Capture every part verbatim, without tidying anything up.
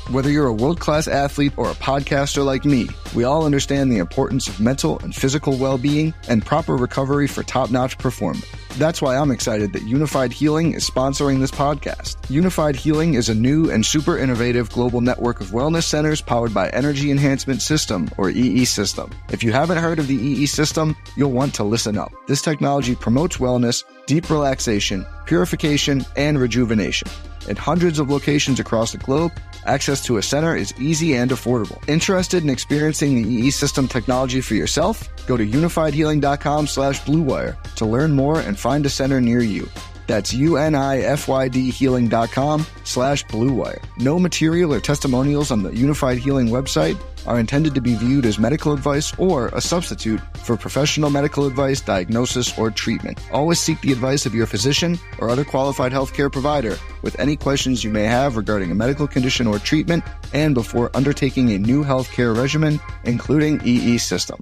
Whether you're a world-class athlete or a podcaster like me, we all understand the importance of mental and physical well-being and proper recovery for top-notch performance. That's why I'm excited that Unified Healing is sponsoring this podcast. Unified Healing is a new and super innovative global network of wellness centers powered by Energy Enhancement System, or E E System. If you haven't heard of the E E System, you'll want to listen up. This technology promotes wellness, deep relaxation, purification, and rejuvenation. In hundreds of locations across the globe, access to a center is easy and affordable. Interested in experiencing the E E System technology for yourself? Go to unifiedhealing.com slash bluewire to learn more and find a center near you. That's U-N-I-F-Y-D healing.com slash bluewire. No material or testimonials on the Unified Healing website are intended to be viewed as medical advice or a substitute for professional medical advice, diagnosis, or treatment. Always seek the advice of your physician or other qualified healthcare provider with any questions you may have regarding a medical condition or treatment and before undertaking a new healthcare regimen, including E E System.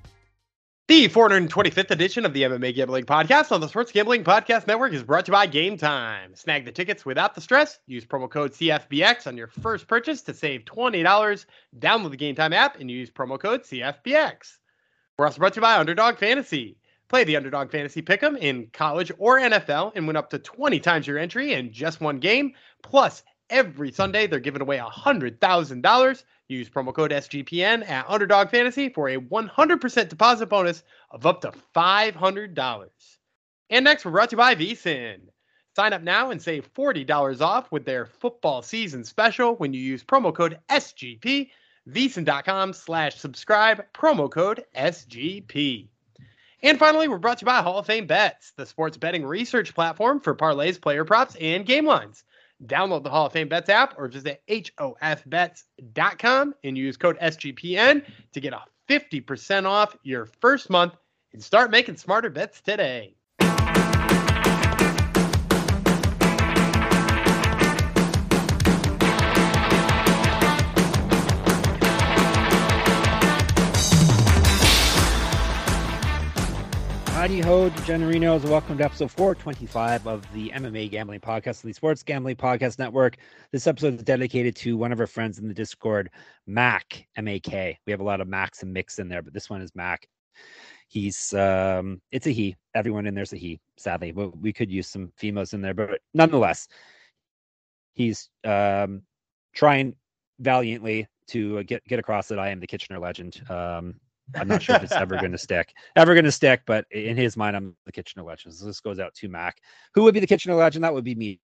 The four hundred twenty-fifth edition of the M M A Gambling Podcast on the Sports Gambling Podcast Network is brought to you by Game Time. Snag the tickets without the stress. Use promo code C F B X on your first purchase to save twenty dollars. Download the Game Time app and use promo code C F B X. We're also brought to you by Underdog Fantasy. Play the Underdog Fantasy Pick'em in college or N F L and win up to twenty times your entry in just one game. Plus, every Sunday, they're giving away one hundred thousand dollars. Use promo code S G P N at Underdog Fantasy for a one hundred percent deposit bonus of up to five hundred dollars. And next, we're brought to you by VSiN. Sign up now and save forty dollars off with their football season special when you use promo code S G P. VSiN.com slash subscribe, promo code S G P. And finally, we're brought to you by Hall of Fame Bets, the sports betting research platform for parlays, player props, and game lines. Download the Hall of Fame Bets app or visit H O F bets dot com and use code S G P N to get a fifty percent off your first month and start making smarter bets today. Howdy ho, Degenerinos. Welcome to episode four twenty-five of the M M A Gambling Podcast, the Sports Gambling Podcast Network. This episode is dedicated to one of our friends in the Discord, Mac, M A K. We have a lot of Macs and Mix in there, but this one is Mac. He's, um, it's a he. Everyone in there's a he, sadly. But we could use some females in there, but nonetheless, he's um, trying valiantly to get, get across that I am the Kitchener legend. Um, I'm not sure if it's ever going to stick, ever going to stick, but in his mind, I'm the Kitchener legend. So this goes out to Mac. Who would be the Kitchener legend? That would be me,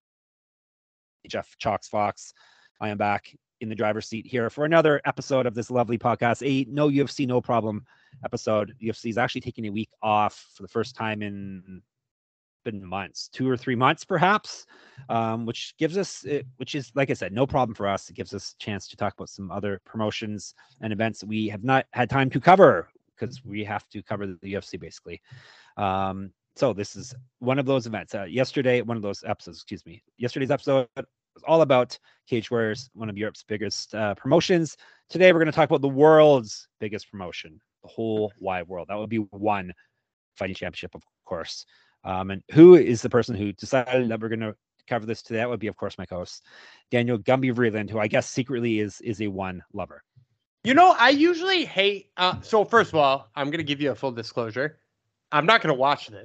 Jeff Chalks Fox. I am back in the driver's seat here for another episode of this lovely podcast. A no U F C, no problem episode. U F C is actually taking a week off for the first time in been months, two or three months, perhaps, um, which gives us, which is, like I said, no problem for us. It gives us a chance to talk about some other promotions and events that we have not had time to cover because we have to cover the U F C basically. Um, so this is one of those events. Uh, yesterday, one of those episodes, excuse me, yesterday's episode was all about Cage Warriors, one of Europe's biggest uh, promotions. Today, we're going to talk about the world's biggest promotion, the whole wide world. That would be one fighting championship, of course. Um, and who is the person who decided that we're going to cover this today? That would be, of course, my host, Daniel Gumby Vreeland, who I guess secretly is is a one lover. You know, I usually hate. Uh, so first of all, I'm going to give you a full disclosure. I'm not going to watch this.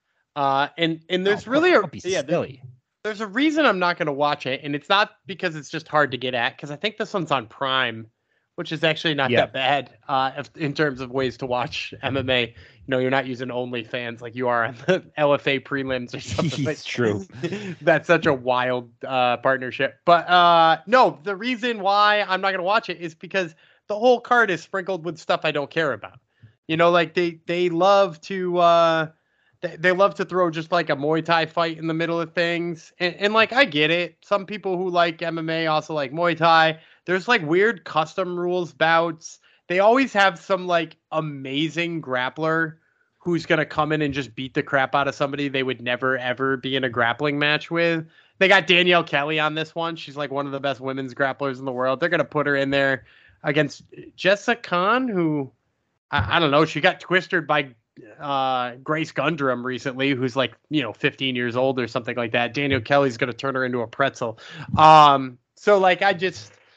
Uh, and and there's oh, really a yeah, there's, there's a reason I'm not going to watch it, and it's not because it's just hard to get at. Because I think this one's on Prime, which is actually not yeah. that bad uh, if, in terms of ways to watch M M A. You know, you're not using OnlyFans like you are on the L F A prelims or something. It's true. That's such a wild uh, partnership. But uh, no, the reason why I'm not going to watch it is because the whole card is sprinkled with stuff I don't care about. You know, like they they love to uh, they, they love to throw just like a Muay Thai fight in the middle of things. And, and like, I get it. Some people who like M M A also like Muay Thai. There's like weird custom rules bouts. They always have some like amazing grappler who's going to come in and just beat the crap out of somebody they would never, ever be in a grappling match with. They got Danielle Kelly on this one. She's like one of the best women's grapplers in the world. They're going to put her in there against Jessica Khan, who, I, I don't know, she got twisted by uh, Grace Gundrum recently, who's like, you know, fifteen years old or something like that. Danielle Kelly's going to turn her into a pretzel. Um, so like, I just...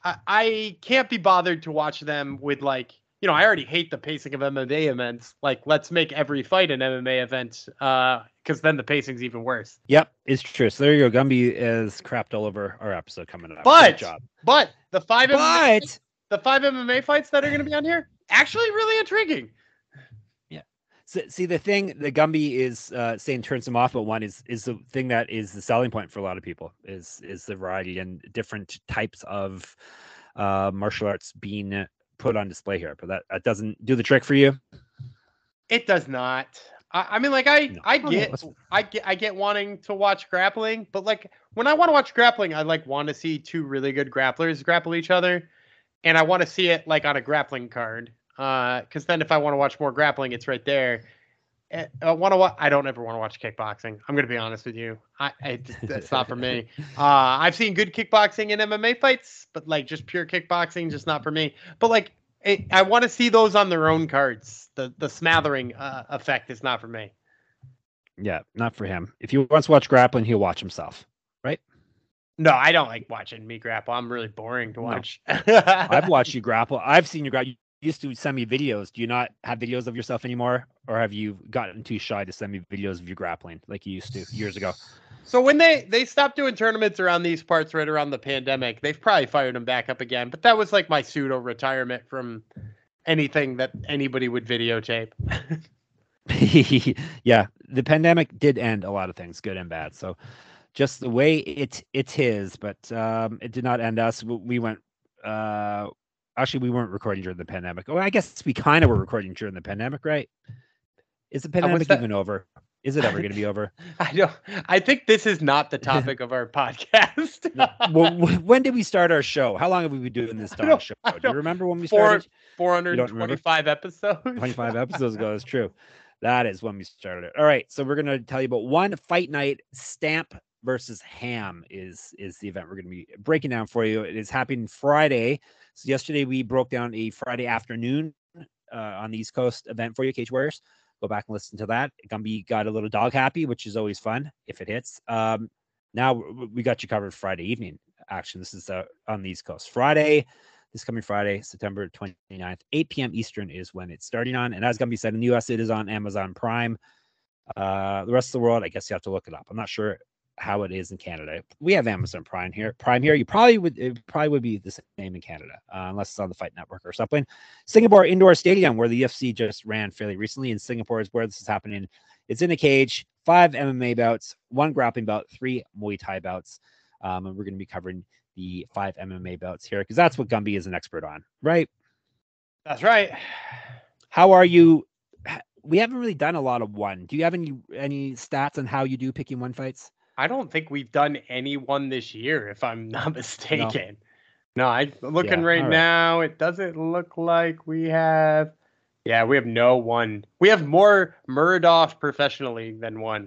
I, I can't be bothered to watch them with like, you know, I already hate the pacing of M M A events. Like, let's make every fight an M M A event, uh, because then the pacing's even worse. Yep, it's true. So there you go. Gumby is crapped all over our episode coming up. But, Good job. but the five But M M A, the five M M A fights that are going to be on here, actually really intriguing. Yeah. So, see, the thing that Gumby is uh, saying turns him off, but one is is the thing that is the selling point for a lot of people is is the variety and different types of uh, martial arts being put on display here. But that, that doesn't do the trick for you. It does not. I, I mean, like I, No. I Oh, get, no, I get, I get wanting to watch grappling, but like when I want to watch grappling, I like want to see two really good grapplers grapple each other, and I want to see it like on a grappling card. Uh, because then if I want to watch more grappling, it's right there. I want to watch. I don't ever want to watch kickboxing. I'm gonna be honest with you. I, I that's not for me. Uh, I've seen good kickboxing in M M A fights, but like just pure kickboxing, just not for me. But like, it, I want to see those on their own cards. The the smathering uh, effect is not for me. Yeah, not for him. If he wants to watch grappling, he'll watch himself, right? No, I don't like watching me grapple. I'm really boring to watch. No. I've watched you grapple. I've seen you grapple. You used to send me videos. Do you not have videos of yourself anymore? Or have you gotten too shy to send me videos of you grappling like you used to years ago? So when they, they stopped doing tournaments around these parts right around the pandemic, they've probably fired them back up again. But that was like my pseudo retirement from anything that anybody would videotape. Yeah, the pandemic did end a lot of things, good and bad. So just the way it it's his, but um, it did not end us. We went. Uh, actually, we weren't recording during the pandemic. Oh, I guess we kind of were recording during the pandemic, right? Is the pandemic that... even over? Is it ever going to be over? I don't. I think this is not the topic of our podcast. Well, when did we start our show? How long have we been doing this talk show? Do you remember when we started? four hundred twenty-five episodes. twenty-five episodes ago. That's true. That is when we started it. All right, so we're going to tell you about one fight night. Stamp versus Ham is is the event we're going to be breaking down for you. It is happening Friday. So yesterday we broke down a Friday afternoon uh, on the East Coast event for you, Cage Warriors. Go back and listen to that. Gumby got a little dog happy, which is always fun if it hits. Um, now we got you covered Friday evening action. This is uh, on the East Coast. Friday, this coming Friday, September twenty-ninth, eight p.m. Eastern is when it's starting on. And as Gumby said, in the U S, it is on Amazon Prime. Uh, the rest of the world, I guess you have to look it up. I'm not sure how it is in Canada. We have Amazon Prime here. Prime here. You probably would it probably would be the same in Canada, uh, unless it's on the Fight Network or something. Singapore Indoor Stadium, where the U F C just ran fairly recently in Singapore, is where this is happening. It's in a cage, five M M A bouts, one grappling bout, three Muay Thai bouts, um, and we're going to be covering the five M M A bouts here because that's what Gumby is an expert on, right? That's right. How are you? We haven't really done a lot of one. Do you have any any stats on how you do picking one fights? I don't think we've done any one this year, if I'm not mistaken. No, no I'm looking yeah, right, right now. It doesn't look like we have. Yeah, we have no one. We have more Murdoch Professional League than one.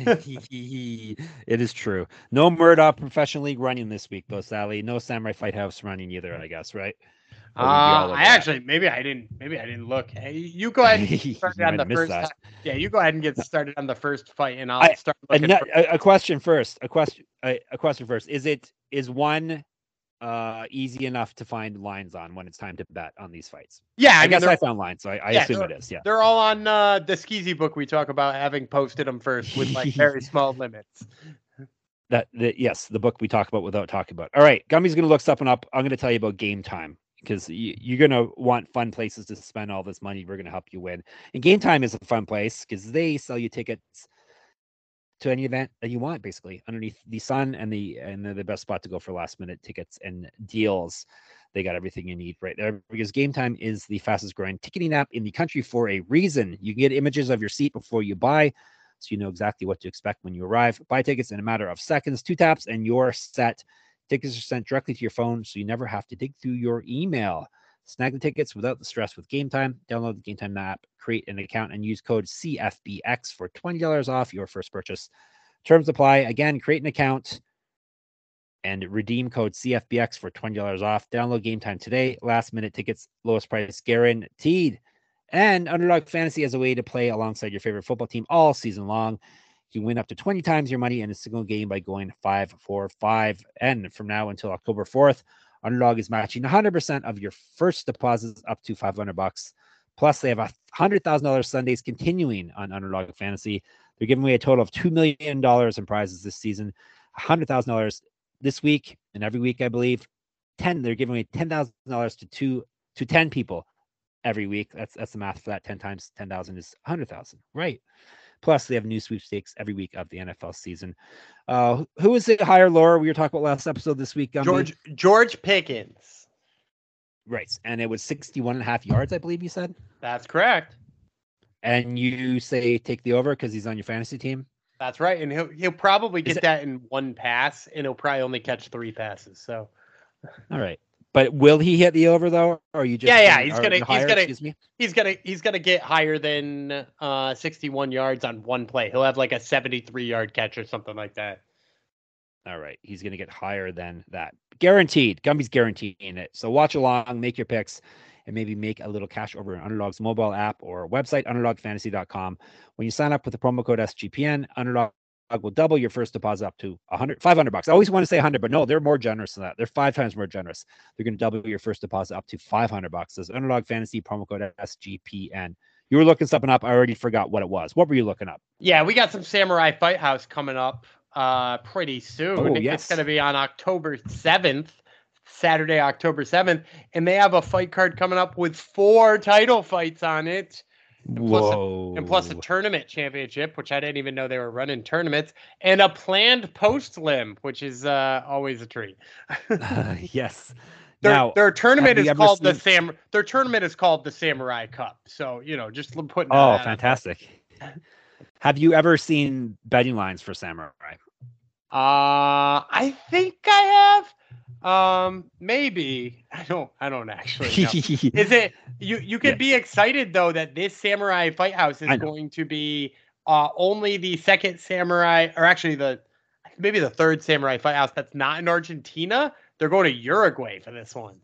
It is true. No Murdoch Professional League running this week, though, Sally. No Samurai Fight House running either, I guess, right? Uh, I actually maybe I didn't maybe I didn't look. Hey, you go ahead and get started on the first. That. Yeah, you go ahead and get started on the first fight, and I'll I, start. A, for- a, a question first. A question. A, a question first. Is it is one uh, easy enough to find lines on when it's time to bet on these fights? Yeah, I, I mean, guess I found lines, so I, I yeah, assume it is. Yeah, they're all on uh, the Skeezy book we talk about having posted them first with like very small limits. That the, yes, the book we talk about without talking about. All right, Gummy's going to look something up. I'm going to tell you about Game Time because you, you're going to want fun places to spend all this money. We're going to help you win. And Game Time is a fun place because they sell you tickets to any event that you want, basically underneath the sun, and the and they're the best spot to go for last minute tickets and deals. They got everything you need right there because Game Time is the fastest growing ticketing app in the country for a reason. You can get images of your seat before you buy, so you know exactly what to expect when you arrive. Buy tickets in a matter of seconds, two taps, and you're set. Tickets are sent directly to your phone, so you never have to dig through your email. Snag the tickets without the stress with Game Time. Download the Game Time app, create an account, and use code C F B X for twenty dollars off your first purchase. Terms apply. Again, create an account and redeem code C F B X for twenty dollars off. Download Game Time today. Last minute tickets, lowest price guaranteed. And Underdog Fantasy has a way to play alongside your favorite football team all season long. You can win up to twenty times your money in a single game by going five for five. And from now until October fourth, Underdog is matching one hundred percent of your first deposits up to five hundred bucks. Plus, they have a one hundred thousand dollars Sundays continuing on Underdog Fantasy. They're giving away a total of two million dollars in prizes this season, one hundred thousand dollars this week and every week, I believe. ten, they're giving away ten thousand dollars to two to ten people every week. That's that's the math for that. ten times ten thousand is one hundred thousand, right? Plus, they have new sweepstakes every week of the N F L season. Uh, who is it higher, lower? We were talking about last episode this week. Gumby. George George Pickens. Right. And it was sixty-one and a half yards, I believe you said. That's correct. And you say take the over because he's on your fantasy team? That's right. And he'll he'll probably get it... that in one pass, and he'll probably only catch three passes. So all right. But will he hit the over though? Or are you just Yeah, yeah, he's gonna higher, he's gonna excuse me? he's gonna he's gonna get higher than uh sixty-one yards on one play. He'll have like a seventy-three yard catch or something like that. All right. He's gonna get higher than that. Guaranteed. Gumby's guaranteeing it. So watch along, make your picks, and maybe make a little cash over in Underdog's mobile app or website, underdog fantasy dot com. When you sign up with the promo code S G P N, Underdog will double your first deposit up to one hundred, five hundred bucks. I always want to say one hundred, but no, they're more generous than that. They're five times more generous. They're going to double your first deposit up to five hundred bucks. That's Underdog Fantasy, promo code S G P N. You were looking something up. I already forgot what it was. What were you looking up? Yeah, we got some Samurai Fight House coming up uh, pretty soon. Oh, yes. It's going to be on October seventh, Saturday, October seventh. And they have a fight card coming up with four title fights on it. And plus, Whoa. a, and plus a tournament championship, which I didn't even know they were running tournaments, and a planned post limb, which is uh, always a treat. uh, yes. Their, now, their tournament is called seen... the Sam. Their tournament is called the Samurai Cup. So you know, just putting. Oh, fantastic! Have you ever seen betting lines for Samurai? Uh, I think I have. Um, maybe I don't. I don't actually know. Is it you? You can yeah. be excited though that this Samurai Fight House is going to be uh only the second Samurai, or actually the maybe the third Samurai Fight House that's not in Argentina. They're going to Uruguay for this one.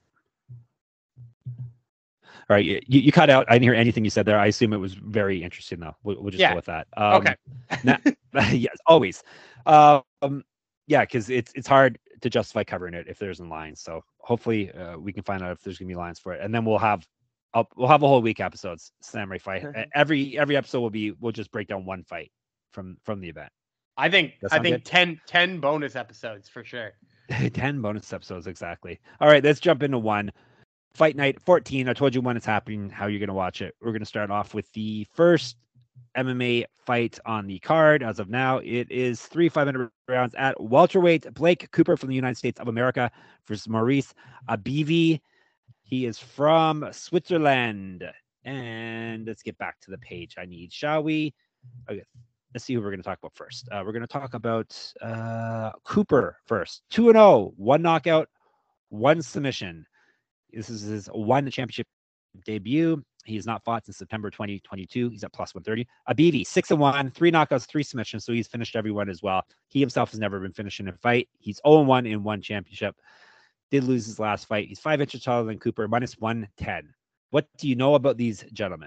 All right, you, you cut out. I didn't hear anything you said there. I assume it was very interesting though. We'll, we'll just yeah. go with that. Um, okay. now, yes, always. Um, yeah, because it's it's hard to justify covering it if there's in lines. So hopefully uh, we can find out if there's gonna be lines for it, and then we'll have I'll, we'll have a whole week episodes Samurai Fight. every every episode will be we'll just break down one fight from from the event. I think I think good? ten, ten bonus episodes for sure. ten bonus episodes exactly. All right, let's jump into one. Fight Night fourteen. I told you when it's happening, how you're gonna watch it. We're gonna start off with the first M M A fight on the card. As of now, it is three five hundred rounds at welterweight. Blake Cooper from the United States of America versus Maurice Abivi. He is from Switzerland. And let's get back to the page I need, shall we? Okay, let's see who we're going to talk about first. Uh, we're going to talk about uh, Cooper first. two and oh, one knockout, one submission. This is his one championship debut. He has not fought since September twenty twenty-two. He's at plus one thirty. Abivi, six and one, three knockouts, three submissions. So he's finished everyone as well. He himself has never been finished in a fight. He's oh and one in one championship. Did lose his last fight. He's five inches taller than Cooper, minus one ten. What do you know about these gentlemen?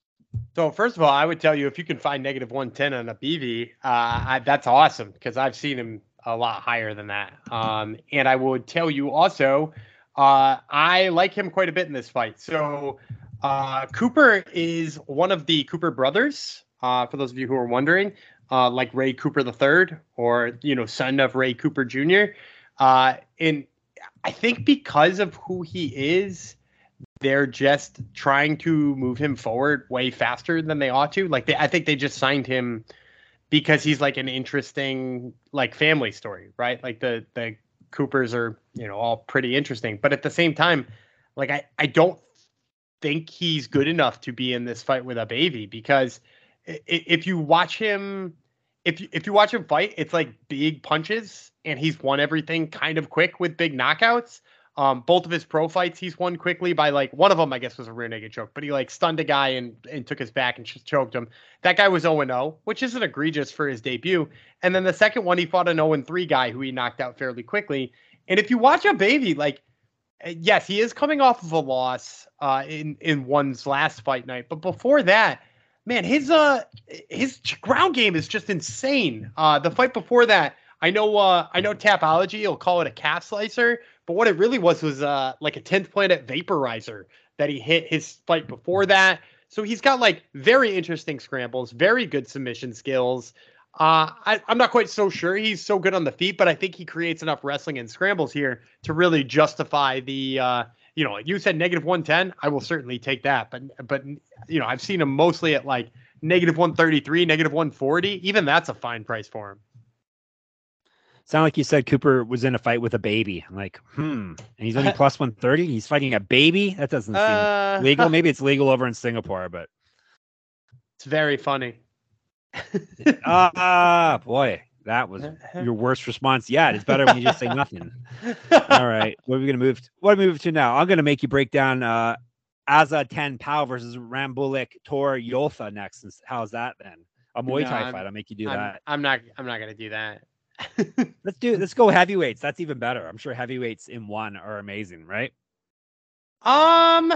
So first of all, I would tell you if you can find negative one ten on Abivi, uh, I, that's awesome because I've seen him a lot higher than that. Um, and I would tell you also, uh, I like him quite a bit in this fight. So uh, Cooper is one of the Cooper brothers. Uh, for those of you who are wondering, uh, like Ray Cooper the third, or you know, son of Ray Cooper Junior Uh, and I think because of who he is, they're just trying to move him forward way faster than they ought to. Like they, I think they just signed him because he's like an interesting like family story, right? Like the the Coopers are, you know, all pretty interesting, but at the same time, like I I don't think he's good enough to be in this fight with Abivi because if you watch him, if you, if you watch him fight, it's like big punches and he's won everything kind of quick with big knockouts. Um, both of his pro fights, he's won quickly by like one of them, I guess, was a rear naked choke, but he like stunned a guy and, and took his back and just choked him. That guy was oh and oh, which isn't egregious for his debut. And then the second one, he fought an oh and three guy who he knocked out fairly quickly. And if you watch Abivi, like, yes, he is coming off of a loss uh, in, in one's last fight night. But before that, man, his uh his ground game is just insane. Uh, the fight before that, I know uh, I know Tapology will call it a calf slicer, But what it really was was uh, like a tenth Planet Vaporizer that he hit his fight before that. So he's got like very interesting scrambles, very good submission skills. Uh, I, I'm not quite so sure he's so good on the feet, but I think he creates enough wrestling and scrambles here to really justify the, uh, you know, like you said, negative one ten. I will certainly take that. But, but you know, I've seen him mostly at like negative one thirty-three, negative one forty. Even that's a fine price for him. Sound like you said Cooper was in a fight with a baby. I'm like, hmm. And he's only plus one thirty. He's fighting a baby. That doesn't seem uh, legal. Maybe it's legal over in Singapore, but it's very funny. Ah, boy, that was your worst response yet. It's better when you just say nothing. All right, what are we gonna move? To? What are we move to now? I'm gonna make you break down uh, Aza ten Pao versus Rambulik Tor Yotha next. How's that then? A Muay Thai no, fight. I'll make you do I'm, that. I'm not. I'm not gonna do that. let's do. Let's go heavyweights. That's even better. I'm sure heavyweights in one are amazing, right? Um.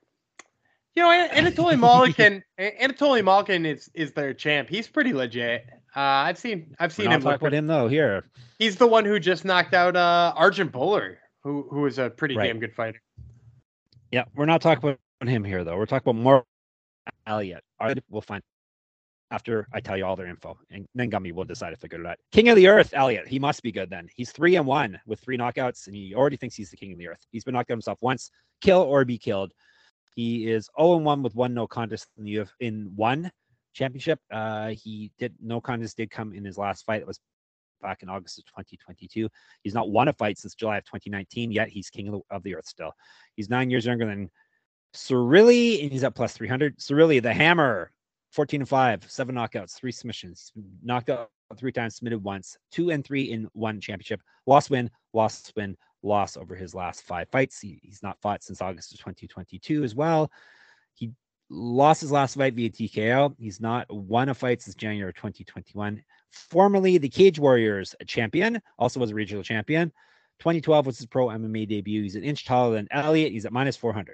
You know, Anatoly Malkin. Anatoly Malkin is is their champ. He's pretty legit. Uh, I've seen I've seen him. Talk about him though. Here, he's the one who just knocked out uh, Arjun Bowler, who who is a pretty right. damn good fighter. Yeah, we're not talking about him here though. We're talking about more Elliott. We'll find after I tell you all their info, and then Gumby will decide if they're good or not. King of the Earth, Elliott. He must be good then. He's three and one with three knockouts, and he already thinks he's the king of the earth. He's been knocked out himself once. Kill or be killed. He is zero and one with one no contest in the U F in one championship. Uh, he did no contest did come in his last fight. It was back in August of twenty twenty-two. He's not won a fight since July of twenty nineteen. Yet he's king of the, of the earth still. He's nine years younger than Cirilli, and he's at plus three hundred. Cirilli, the Hammer, fourteen and five, seven knockouts, three submissions. He's been knocked out three times, submitted once, two and three in one championship. Loss win, loss win. Loss over his last five fights. He, he's not fought since August of twenty twenty-two as well. He lost his last fight via T K O. He's not won a fight since January of twenty twenty-one. Formerly the Cage Warriors champion, also was a regional champion. twenty twelve was his pro M M A debut. He's an inch taller than Elliott. He's at minus four hundred.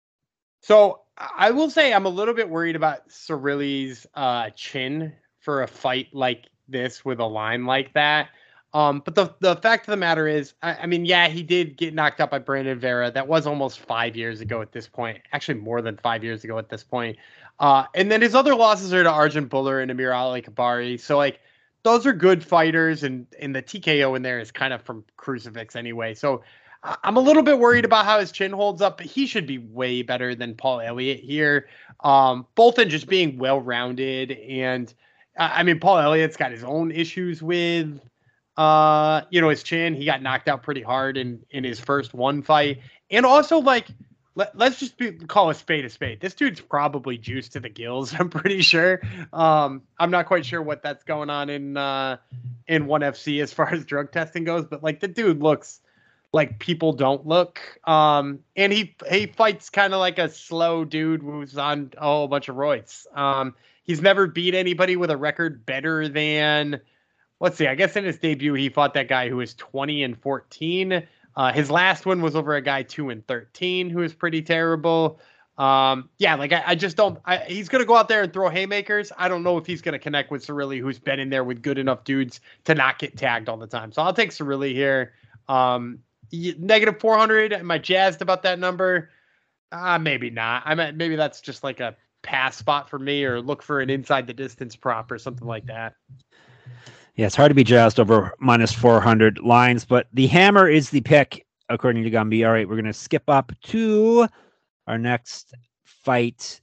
So I will say I'm a little bit worried about Cirilli's uh, chin for a fight like this with a line like that. Um, but the the fact of the matter is, I, I mean, yeah, he did get knocked out by Brandon Vera. That was almost five years ago at this point. Actually, more than five years ago at this point. Uh, and then his other losses are to Arjun Bowler and Amir Ali Kabari. So, like, those are good fighters. And, and the T K O in there is kind of from Crucifix anyway. So, I, I'm a little bit worried about how his chin holds up. But he should be way better than Paul Elliott here. Um, both in just being well-rounded. And, uh, I mean, Paul Elliott's got his own issues with... Uh, you know, his chin, he got knocked out pretty hard in, in his first one fight. And also, like, let, let's just be, call a spade a spade. This dude's probably juiced to the gills, I'm pretty sure. Um, I'm not quite sure what that's going on in uh, in one F C as far as drug testing goes, but, like, the dude looks like people don't look. Um, and he, he fights kind of like a slow dude who's on a whole bunch of roids. Um, he's never beat anybody with a record better than... Let's see. I guess in his debut, he fought that guy who was twenty and fourteen. Uh, his last one was over a guy two and thirteen, who is pretty terrible. Um, yeah, like I, I just don't. I, he's gonna go out there and throw haymakers. I don't know if he's gonna connect with Cirilli, who's been in there with good enough dudes to not get tagged all the time. So I'll take Cirilli here. Um, negative four hundred. Am I jazzed about that number? Uh, maybe not. I mean, maybe that's just like a pass spot for me, or look for an inside the distance prop or something like that. Yeah, it's hard to be jazzed over minus four hundred lines, but the Hammer is the pick, according to Gumby. All right, we're going to skip up to our next fight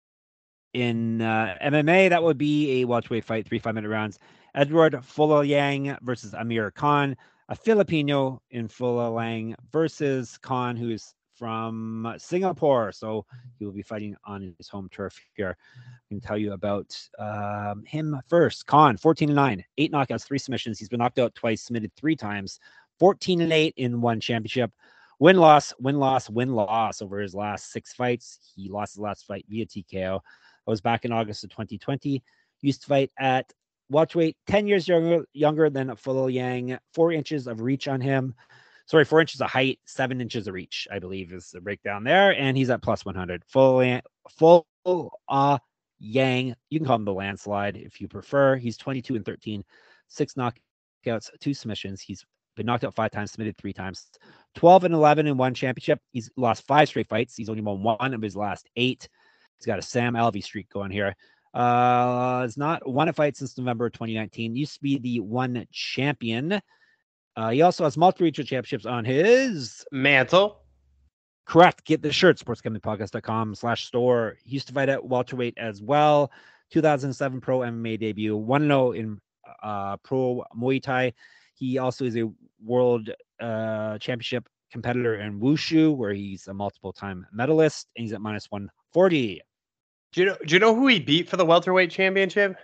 in uh, M M A. That would be a welterweight fight, three five-minute rounds. Edward Fulalang versus Amir Khan, a Filipino in Fulalang versus Khan, who is from Singapore. So he will be fighting on his home turf here. I can tell you about um, him first. Khan, fourteen and nine, eight knockouts, three submissions. He's been knocked out twice, submitted three times, fourteen and eight in one championship. Win, loss, win, loss, win, loss over his last six fights. He lost his last fight via T K O. That was back in August of twenty twenty. Used to fight at welterweight, ten years younger, younger than Fulalang, four inches of reach on him. Sorry, four inches of height, seven inches of reach, I believe is the breakdown there. And he's at plus one hundred. Full, full, uh, Yang, you can call him the landslide if you prefer. He's twenty-two and thirteen, six knockouts, two submissions. He's been knocked out five times, submitted three times, twelve and eleven in one championship. He's lost five straight fights. He's only won one of his last eight. He's got a Sam Alvey streak going here. Uh, has not won a fight since November twenty nineteen. Used to be the one champion. Uh, he also has multiple regional championships on his mantle. Correct. Get the shirt, sportsgamblingpodcast.com slash store. He used to fight at welterweight as well. two thousand seven pro M M A debut. one and oh in uh, pro Muay Thai. He also is a world uh, championship competitor in Wushu, where he's a multiple time medalist, and he's at minus one forty. Do you know, do you know who he beat for the welterweight championship?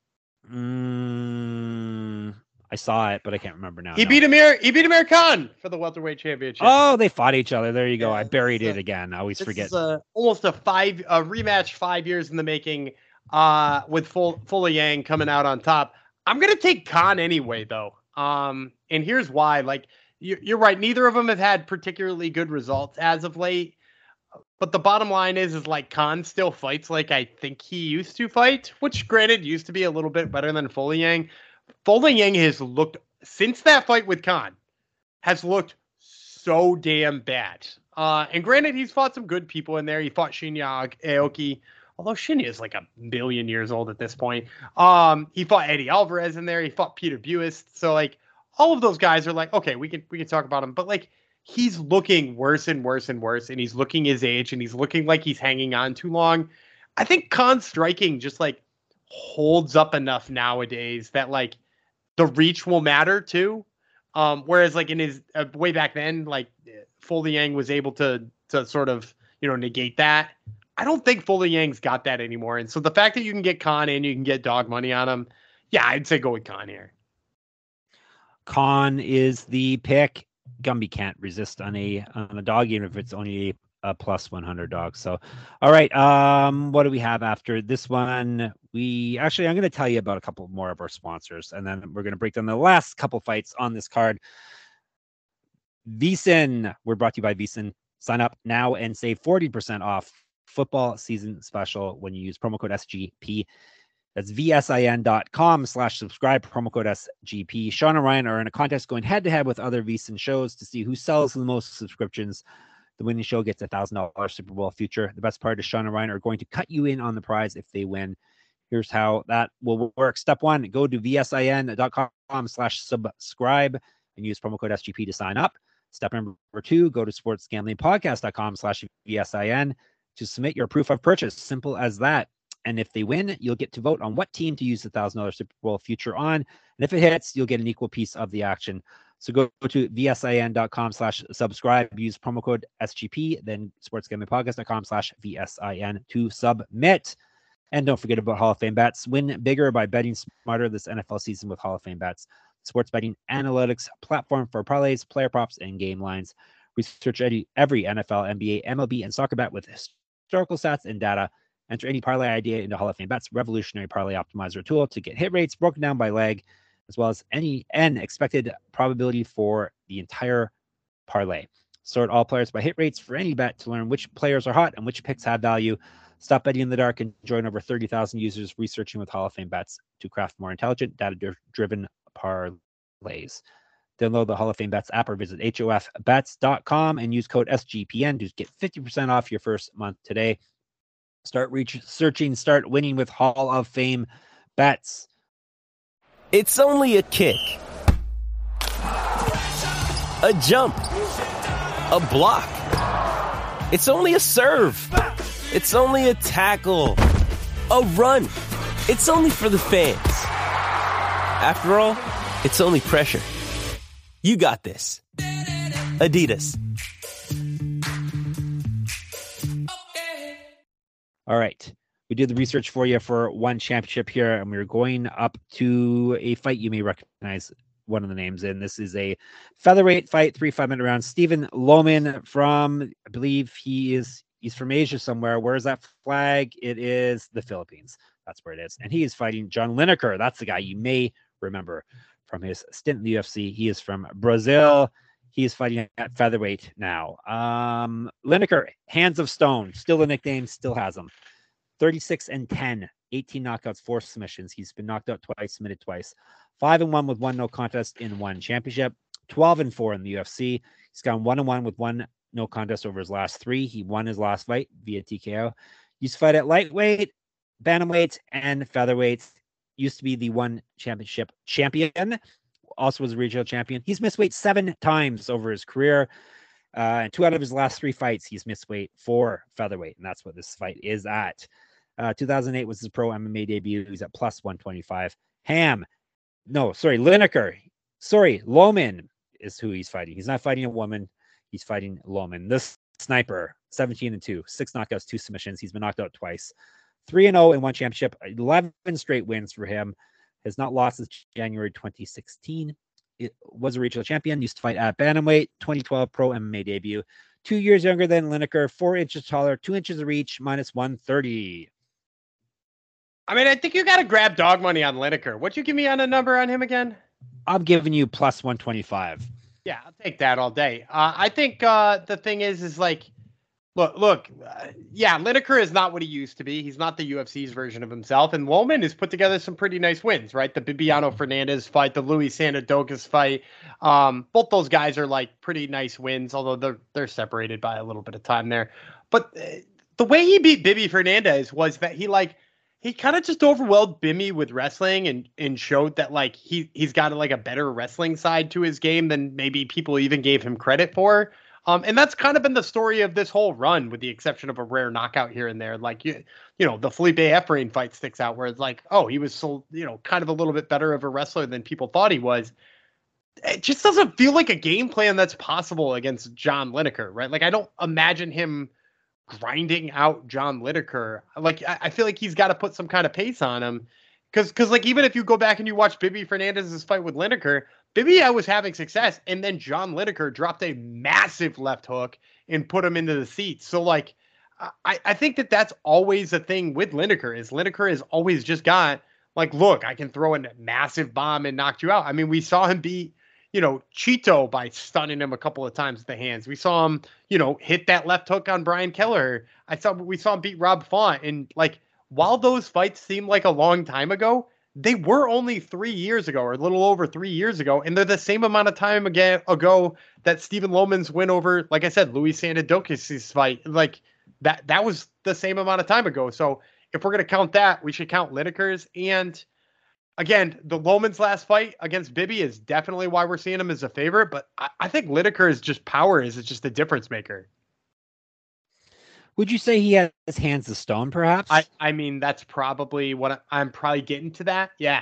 Mm, I saw it, but I can't remember now. He no. beat Amir. He beat Amir Khan for the welterweight championship. Oh, they fought each other. There you go. Yeah, I buried a, it again. I always this forget. Is a, almost a five a rematch, five years in the making. Uh, with full Fully Yang coming out on top. I'm gonna take Khan anyway, though. Um, and here's why. Like you're, you're right. Neither of them have had particularly good results as of late. But the bottom line is, is like Khan still fights like I think he used to fight, which granted used to be a little bit better than Fully Yang. Fully Yang has looked, since that fight with Khan, has looked so damn bad. Uh, and granted, he's fought some good people in there. He fought Shinya Aoki, although Shinya is like a billion years old at this point. Um, he fought Eddie Alvarez in there. He fought Peter Buist. So like all of those guys are like, okay, we can we can talk about him. But like, he's looking worse and worse and worse, and he's looking his age, and he's looking like he's hanging on too long. I think Khan's striking just like holds up enough nowadays that like the reach will matter too. Um, whereas like in his uh, way back then, like Fully Yang was able to to sort of you know negate that. I don't think Fully Yang's got that anymore, and so the fact that you can get Khan and you can get dog money on him, yeah, I'd say go with Khan here. Khan is the pick. Gumby can't resist on a on a dog, even if it's only a, a plus one hundred dog. So, all right. Um, what do we have after this one? We actually, I'm going to tell you about a couple more of our sponsors, and then we're going to break down the last couple fights on this card. VSiN, we're brought to you by VSiN. Sign up now and save forty percent off football season special when you use promo code S G P. That's vsin.com slash subscribe, promo code S G P. Sean and Ryan are in a contest going head-to-head with other VSiN shows to see who sells the most subscriptions. The winning show gets a one thousand dollars Super Bowl future. The best part is Sean and Ryan are going to cut you in on the prize if they win. Here's how that will work. Step one, go to vsin.com slash subscribe and use promo code S G P to sign up. Step number two, go to sportsgamblingpodcast.com slash VSIN to submit your proof of purchase. Simple as that. And if they win, you'll get to vote on what team to use the one thousand dollars Super Bowl future on. And if it hits, you'll get an equal piece of the action. So go to vsin.com slash subscribe, use promo code S G P, then sportsgamblingpodcast.com slash VSIN to submit. And don't forget about Hall of Fame bets. Win bigger by betting smarter this N F L season with Hall of Fame bets. Sports betting analytics platform for parlays, player props, and game lines. Research every N F L, N B A, M L B, and soccer bet with historical stats and data. Enter any parlay idea into Hall of Fame Bets revolutionary parlay optimizer tool to get hit rates broken down by leg, as well as any and expected probability for the entire parlay. Sort all players by hit rates for any bet to learn which players are hot and which picks have value. Stop betting in the dark and join over thirty thousand users researching with Hall of Fame Bets to craft more intelligent, data-driven parlays. Download the Hall of Fame Bets app or visit H O F bets dot com and use code S G P N to get fifty percent off your first month today. Start researching, start winning with Hall of Fame bets. It's only a kick, a jump, a block. It's only a serve. It's only a tackle, a run. It's only for the fans. After all, it's only pressure. You got this. Adidas. All right. We did the research for you for one championship here, and we're going up to a fight you may recognize one of the names in. This is a featherweight fight, three five-minute round. Stephen Lohman from, I believe he is, he's from Asia somewhere. Where is that flag? It is the Philippines. That's where it is. And he is fighting John Lineker. That's the guy you may remember from his stint in the U F C. He is from Brazil. He is fighting at featherweight now. Um, Lineker, Hands of Stone, still the nickname, still has them. thirty-six and ten, eighteen knockouts, four submissions. He's been knocked out twice, submitted twice. Five and one with one no contest in one championship. twelve and four in the U F C. He's gone one and one with one no contest over his last three. He won his last fight via T K O. Used to fight at lightweight, bantamweight, and featherweight. Used to be the one championship champion. Also was a regional champion. He's missed weight seven times over his career. Uh, and two out of his last three fights, he's missed weight for featherweight. And that's what this fight is at. Uh, two thousand eight was his pro M M A debut. He's at plus one twenty-five. Ham. No, sorry, Lineker. Sorry, Loman is who he's fighting. He's not fighting a woman. He's fighting Loman. This sniper, seventeen and two, six knockouts, two submissions. He's been knocked out twice. three and oh in one championship, eleven straight wins for him. Has not lost since January twenty sixteen. It was a regional champion. Used to fight at bantamweight. twenty twelve pro M M A debut. Two years younger than Lineker. Four inches taller. Two inches of reach. Minus one thirty. I mean, I think you got to grab dog money on Lineker. What'd you give me on a number on him again? I'm giving you plus one twenty-five. Yeah, I'll take that all day. Uh, I think uh, the thing is, is like, look, look, uh, yeah, Lineker is not what he used to be. He's not the U F C's version of himself. And Loman has put together some pretty nice wins, right? The Bibiano Fernandez fight, the Luis Sandodokas fight. Um, both those guys are like pretty nice wins, although they're they're separated by a little bit of time there. But uh, the way he beat Bibi Fernandez was that he like he kind of just overwhelmed Bimmy with wrestling and and showed that like he he's got like a better wrestling side to his game than maybe people even gave him credit for. Um, and that's kind of been the story of this whole run, with the exception of a rare knockout here and there. Like, you, you know, the Felipe Efrain fight sticks out where it's like, oh, he was so, you know, kind of a little bit better of a wrestler than people thought he was. It just doesn't feel like a game plan that's possible against John Lineker, right? Like, I don't imagine him grinding out John Lineker. Like, I, I feel like he's got to put some kind of pace on him. Because, because like, even if you go back and you watch Bibi Fernandez's fight with Lineker, Bibi was having success, and then John Lineker dropped a massive left hook and put him into the seats. So, like, I, I think that that's always a thing with Lineker, is Lineker has always just got, like, look, I can throw a massive bomb and knock you out. I mean, we saw him beat, you know, Chito by stunning him a couple of times with the hands. We saw him, you know, hit that left hook on Brian Kelleher. I saw, we saw him beat Rob Font. And, like, while those fights seem like a long time ago, they were only three years ago, or a little over three years ago, and they're the same amount of time again ago that Stephen Loman's win over, like I said, Luis Sandodokas' fight. Like, that that was the same amount of time ago. So if we're going to count that, we should count Lineker's. And again, the Loman's last fight against Bibi is definitely why we're seeing him as a favorite. But I, I think Lineker is just power is it's just a difference maker. Would you say he has his hands of stone, perhaps? I, I mean, that's probably what I, I'm probably getting to that. Yeah.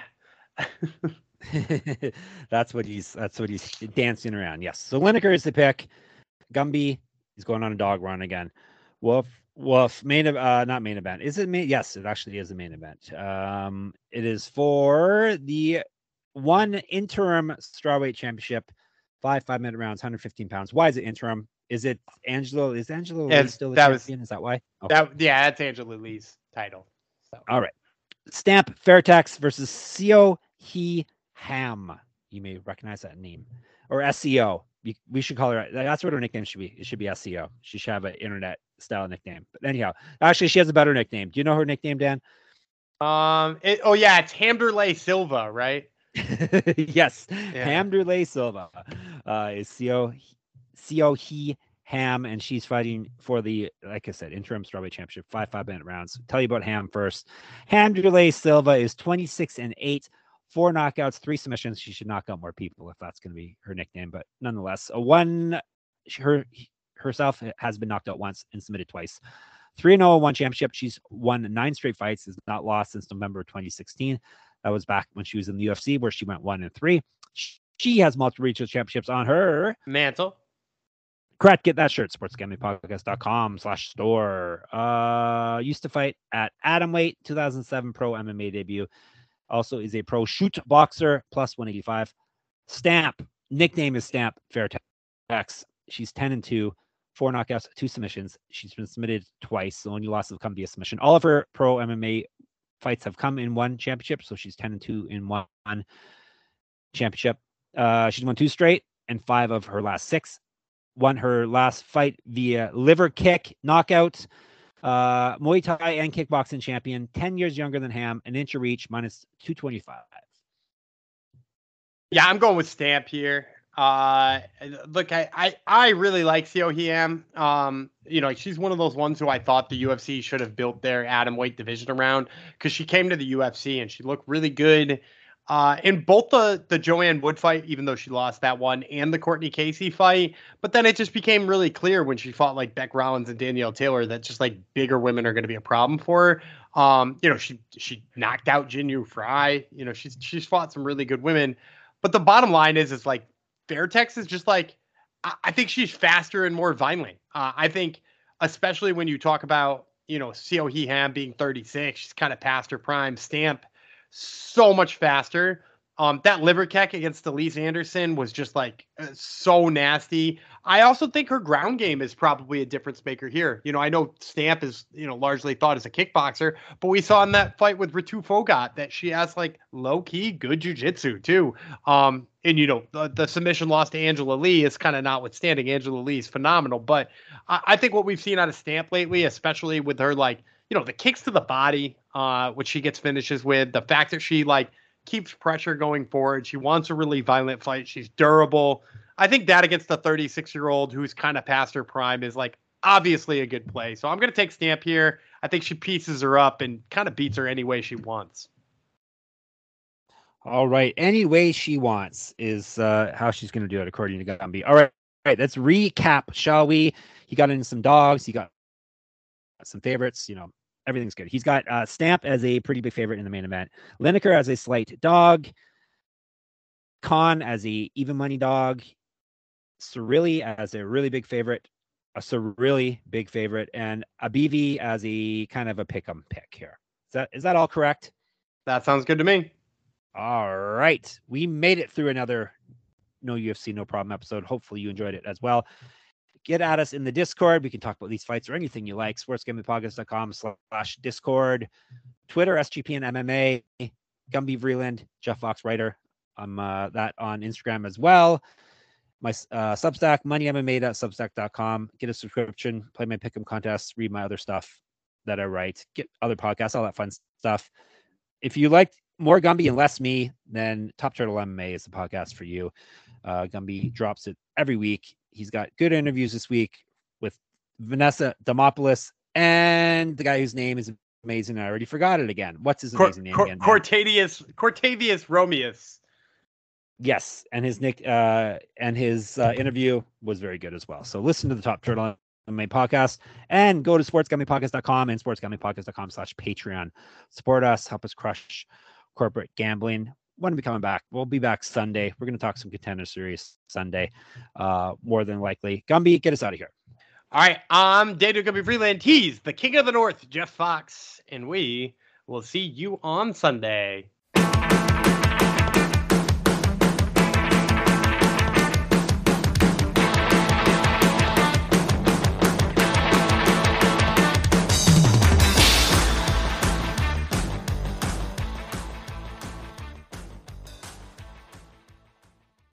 that's what he's, that's what he's dancing around. Yes. So Lineker is the pick. Gumby, he's going on a dog run again. Wolf, Wolf, main, uh, not main event. Is it main? Yes, it actually is a main event. Um, it is for the one interim strawweight championship, five, five minute rounds, one hundred fifteen pounds. Why is it interim? Is it Angelo? Is Angelo Lee still the champion? Was, is that why? Okay. That yeah, that's Angelo Lee's title. So. All right. Stamp Fairtex versus Seo He Ham. You may recognize that name. Or S E O. We should call her. That's what her nickname should be. It should be S E O. She should have an internet style nickname. But anyhow, actually, she has a better nickname. Do you know her nickname, Dan? Um. It, oh yeah, it's Hamderley Silva, right? Yes, yeah. Hamderley Silva uh, is Seo Seo He Ham, and she's fighting for the, like I said, interim strawweight championship, five five minute rounds. Tell you about Ham first. Hamderley Silva is twenty-six and eight, four knockouts, three submissions. She should knock out more people if that's going to be her nickname, but nonetheless, a one. Her herself has been knocked out once and submitted twice. three and oh one championship. She's won nine straight fights. Has not lost since November twenty sixteen. That was back when she was in the U F C, where she went one and three. She has multiple regional championships on her mantle. Correct. Get that shirt. sportsgamblingpodcast.com slash store. Uh, used to fight at atomweight, two thousand seven pro M M A debut. Also is a pro shoot boxer, plus one eighty-five. Stamp. Nickname is Stamp Fairtex. She's ten and two, four knockouts, two submissions. She's been submitted twice. The only loss have come via submission. All of her pro M M A fights have come in one championship, so she's ten and two in one championship. Uh, she's won two straight and five of her last six. Won her last fight via liver kick knockout. Uh, Muay Thai and kickboxing champion, ten years younger than Ham, an inch of reach, minus two twenty-five. Yeah, I'm going with Stamp here. Uh, look, I, I, I really like Seo Hee-am. Um, you know, she's one of those ones who I thought the U F C should have built their atom weight division around, because she came to the U F C and she looked really good. Uh, in both the, the Joanne Wood fight, even though she lost that one, and the Courtney Casey fight. But then it just became really clear when she fought like Beck Rollins and Danielle Taylor that just like bigger women are going to be a problem for her. Um, you know, she she knocked out Jin Yu Fry. You know, she's she's fought some really good women. But the bottom line is, is like Fairtex is just like, I, I think she's faster and more violent. Uh, I think, especially when you talk about, you know, Seo Hee-am being thirty-six, she's kind of past her prime. Stamp, so much faster. Um, that liver kick against Elise Anderson was just like uh, so nasty. I also think her ground game is probably a difference maker here. You know, I know Stamp is, you know, largely thought as a kickboxer, but we saw in that fight with Ritu Phogat that she has like low key good jujitsu too. Um, and you know, the, the submission loss to Angela Lee is kind of notwithstanding. Angela Lee is phenomenal, but I, I think what we've seen out of Stamp lately, especially with her, like, you know, the kicks to the body, uh, which she gets finishes with, the fact that she like keeps pressure going forward. She wants a really violent fight. She's durable. I think that against the thirty-six year old who's kind of past her prime is like obviously a good play. So I'm going to take Stamp here. I think she pieces her up and kind of beats her any way she wants. All right. Any way she wants is uh, how she's going to do it, according to Gumby. All right. All right. Let's recap, shall we? He got in some dogs. He got some favorites. You know, everything's good. He's got uh, Stamp as a pretty big favorite in the main event. Lineker as a slight dog. Khan as a even money dog. Cirilli as a really big favorite. A Cirilli big favorite. And Abivi as a kind of a pick-em pick here. Is that is that all correct? That sounds good to me. All right. We made it through another No U F C, No Problem episode. Hopefully you enjoyed it as well. Get at us in the Discord. We can talk about these fights or anything you like. sportsgamblingpodcast.com slash Discord. Twitter, S G P and M M A. Gumby Vreeland, Jeff Fox Writer. I'm uh, that on Instagram as well. My uh, Substack, money M M A dot substack dot com. Get a subscription, play my pick'em contests, read my other stuff that I write, get other podcasts, all that fun stuff. If you like more Gumby and less me, then Top Turtle M M A is the podcast for you. Uh, Gumby drops it every week. He's got good interviews this week with Vanessa Demopoulos and the guy whose name is amazing. I already forgot it again. What's his Cor- amazing name Cor- again? Cortavius Cortavius Romeus. Yes, and his Nick uh, and his uh, interview was very good as well. So listen to the Top Turtle M M A podcast and go to sports gambling podcast dot com and sports gambling podcast dot com slash Patreon. Support us, help us crush corporate gambling. When are we coming back? We'll be back Sunday. We're going to talk some Contender Series Sunday, uh, more than likely. Gumby, get us out of here. All right, I'm Daniel Gumby Vreeland. He's the King of the North, Jeff Fox, and we will see you on Sunday.